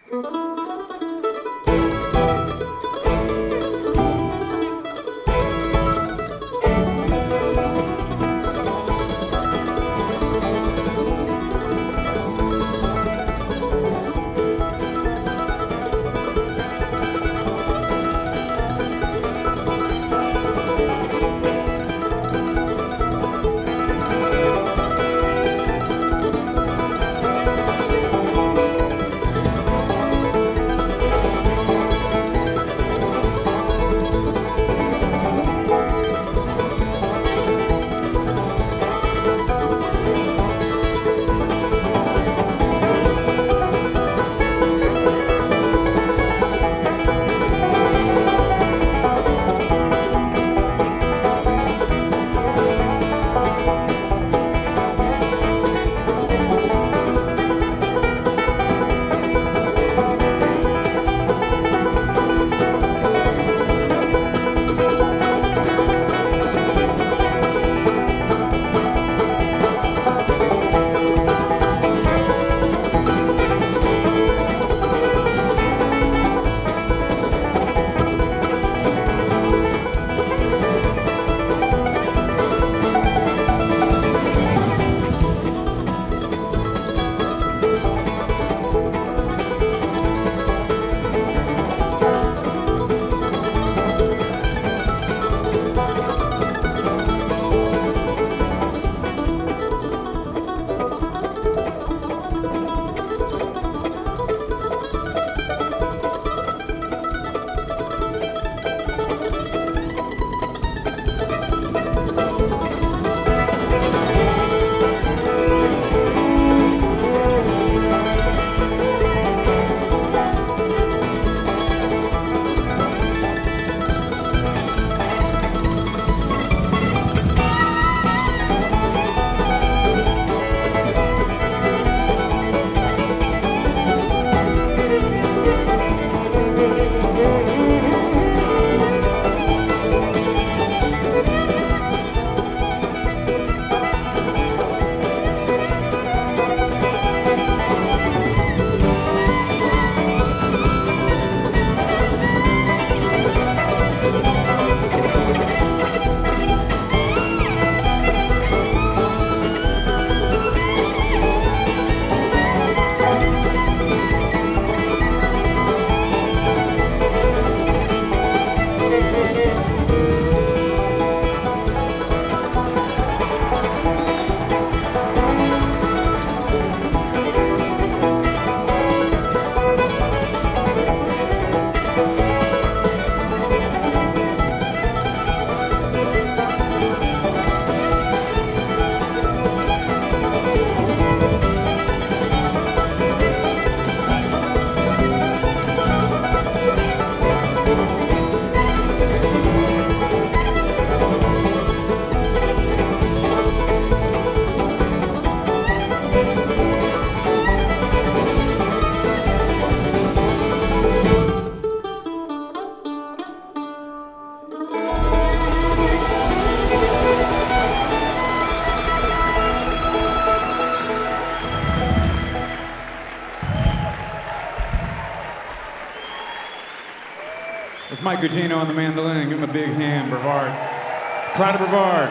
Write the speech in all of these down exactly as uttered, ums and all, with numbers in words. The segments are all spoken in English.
It's Mike Gugino on the mandolin. Give him a big hand, Brevard. Clyde of Brevard.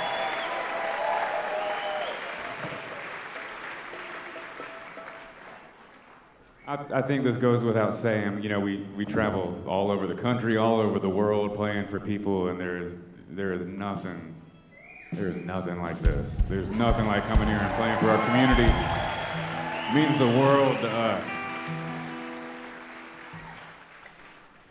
I, I think this goes without saying. You know, we, we travel all over the country, all over the world, playing for people, and there is there is nothing, there is nothing like this. There's nothing like coming here and playing for our community. It means the world to us.